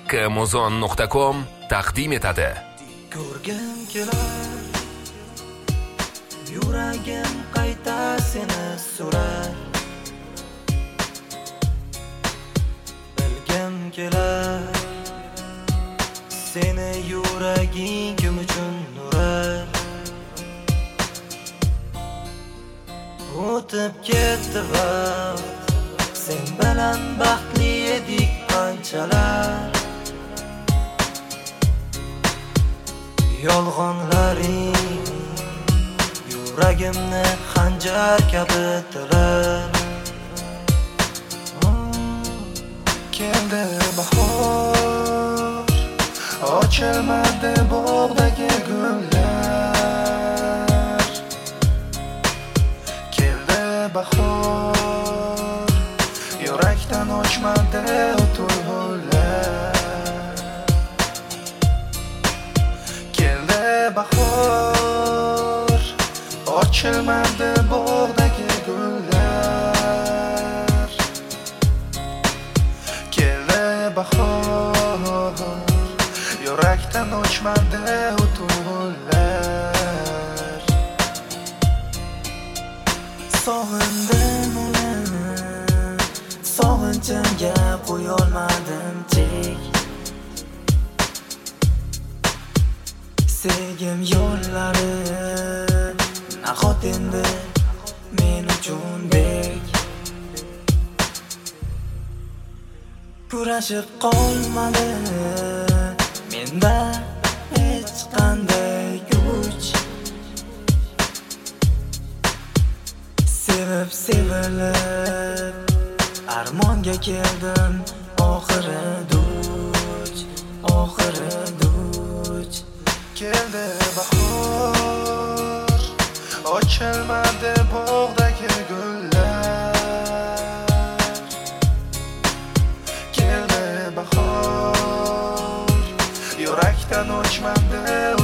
kmuzon.com taqdim etadi. Ko'rgim kelar, yuragim qayta seni so'rar. Bilgim kelar, seni yuraging kim uchun nurar. O'tib ketdi vaqt, sen bilan baxtli edik qanchalar. Yolg'onlaring yuragimni xanjar kabi tilar. Keldi bahor, ochilmadi bog'dagi gullar. Keldi bahor, yurakdan ochmadi to'lg'ullar. Keldi bahor, ochilmadi bog'dagi gullar. Keldi bahor, yurakdan ochmadi to'lg'ullar. Sog'indim uni, sog'inchimga qo'yolmadim chek. Sevgim yo'llari nahot endi men uchun bek. Kurashib qolmadi menda hech qanday kuch. Sevib sevilib armonga keldim, oxiri duch, oxiri duch. Keldi bahor, ochilmadi bog'dagi gullar. Keldi bahor, yurakdan ochmadi